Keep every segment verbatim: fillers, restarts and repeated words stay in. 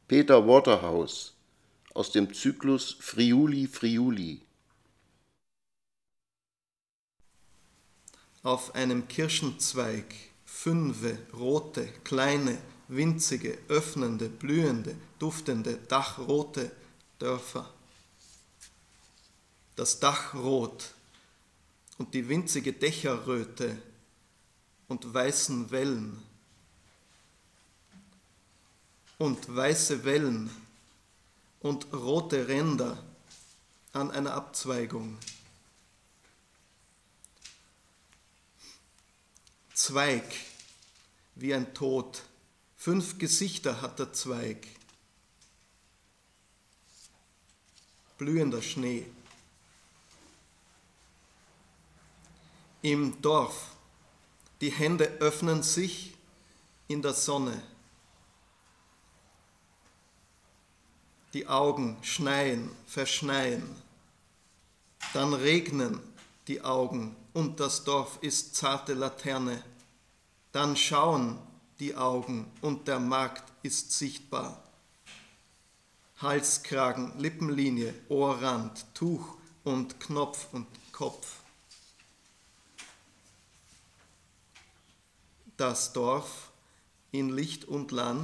Peter Waterhouse aus dem Zyklus Friuli Friuli. Auf einem Kirschenzweig fünfe rote, kleine, winzige, öffnende, blühende, duftende, dachrote Dörfer. Das Dach rot und die winzige Dächerröte und weißen Wellen. Und weiße Wellen und rote Ränder an einer Abzweigung. Zweig wie ein Tod, fünf Gesichter hat der Zweig. Blühender Schnee. Im Dorf, die Hände öffnen sich in der Sonne. Die Augen schneien, verschneien. Dann regnen die Augen und das Dorf ist zarte Laterne. Dann schauen die Augen und der Markt ist sichtbar. Halskragen, Lippenlinie, Ohrrand, Tuch und Knopf und Kopf. Das Dorf in Licht und Land.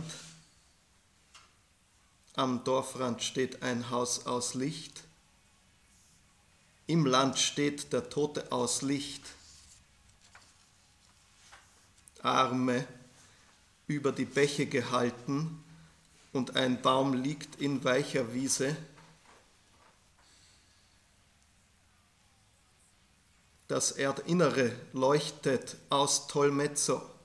Am Dorfrand steht ein Haus aus Licht. Im Land steht der Tote aus Licht. Arme über die Bäche gehalten und ein Baum liegt in weicher Wiese. Das Erdinnere leuchtet aus Tolmezzo.